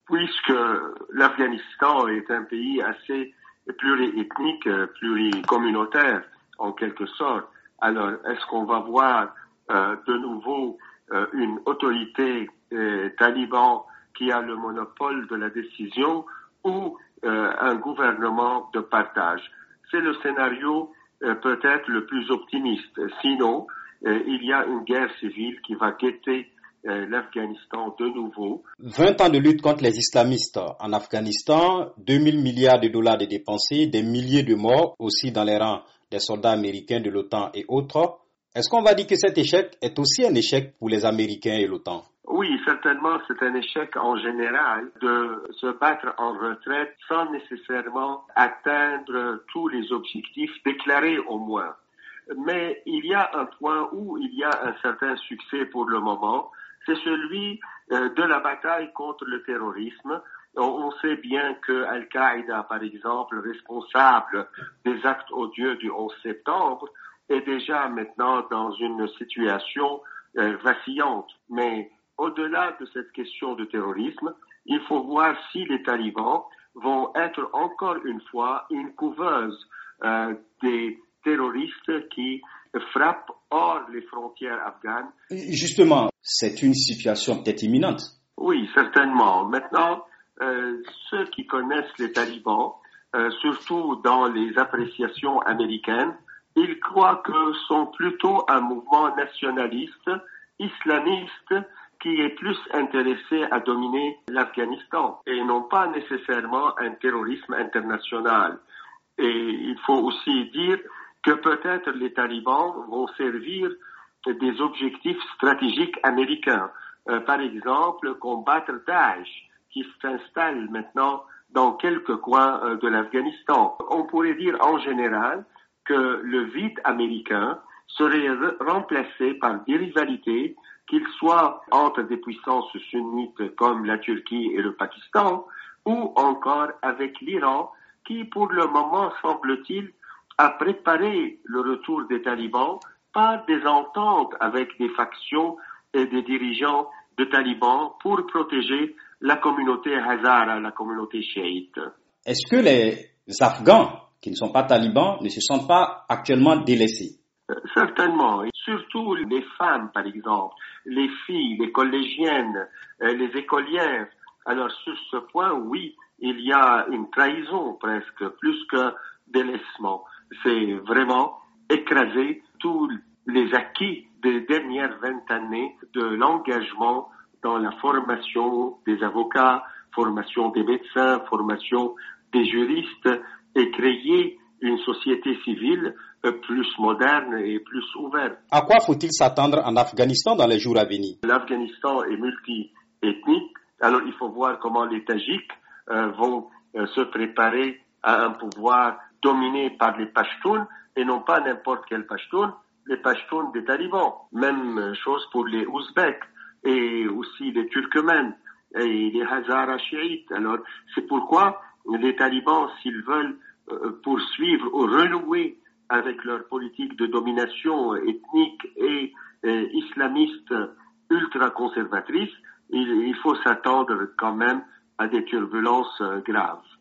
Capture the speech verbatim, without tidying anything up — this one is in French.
puisque l'Afghanistan est un pays assez pluriethnique, pluricommunautaire, en quelque sorte. Alors, est-ce qu'on va voir euh, de nouveau euh, une autorité euh, taliban qui a le monopole de la décision ou euh, un gouvernement de partage? C'est le scénario euh, peut-être le plus optimiste. Sinon, euh, il y a une guerre civile qui va guetter euh, l'Afghanistan de nouveau. vingt ans de lutte contre les islamistes en Afghanistan, deux mille milliards de dollars de dépensés, des milliers de morts aussi dans les rangs des soldats américains de l'OTAN et autres. Est-ce qu'on va dire que cet échec est aussi un échec pour les Américains et l'OTAN? Oui, certainement, c'est un échec en général de se battre en retraite sans nécessairement atteindre tous les objectifs déclarés au moins. Mais il y a un point où il y a un certain succès pour le moment, c'est celui euh, de la bataille contre le terrorisme. On, on sait bien que Al-Qaïda, par exemple, responsable des actes odieux du onze septembre, est déjà maintenant dans une situation euh, vacillante. Mais au-delà de cette question de terrorisme, il faut voir si les talibans vont être encore une fois une couveuse euh, des terroristes qui frappent hors les frontières afghanes. Justement, c'est une situation peut-être imminente. Oui, certainement. Maintenant, euh, ceux qui connaissent les talibans, euh, surtout dans les appréciations américaines, ils croient que sont plutôt un mouvement nationaliste, islamiste, qui est plus intéressé à dominer l'Afghanistan et non pas nécessairement un terrorisme international. Et il faut aussi dire que peut-être les talibans vont servir des objectifs stratégiques américains. Euh, par exemple, combattre Daesh, qui s'installe maintenant dans quelques coins euh, de l'Afghanistan. On pourrait dire en général que le vide américain serait re- remplacé par des rivalités, qu'il soit entre des puissances sunnites comme la Turquie et le Pakistan, ou encore avec l'Iran, qui pour le moment, semble-t-il, a préparé le retour des talibans par des ententes avec des factions et des dirigeants de talibans pour protéger la communauté hazara, la communauté chiite. Est-ce que les Afghans qui ne sont pas talibans ne se sentent pas actuellement délaissés? Euh, certainement, et surtout les femmes par exemple, les filles, les collégiennes, euh, les écolières. Alors sur ce point, oui, il y a une trahison presque, plus que délaissement. C'est vraiment écraser tous les acquis des dernières vingt années de l'engagement dans la formation des avocats, formation des médecins, formation des juristes et créer une société civile plus moderne et plus ouverte. À quoi faut-il s'attendre en Afghanistan dans les jours à venir? L'Afghanistan est multi-ethnique, alors il faut voir comment les Tajiks euh, vont euh, se préparer à un pouvoir dominé par les Pashtuns et non pas n'importe quel Pashtun, les Pashtuns des talibans. Même chose pour les Ouzbeks et aussi les Turkmènes et les Hazara chiites. Alors c'est pourquoi les talibans, s'ils veulent euh, poursuivre ou renouer avec leur politique de domination ethnique et euh, islamiste ultra-conservatrice, il, il faut s'attendre quand même à des turbulences euh, graves.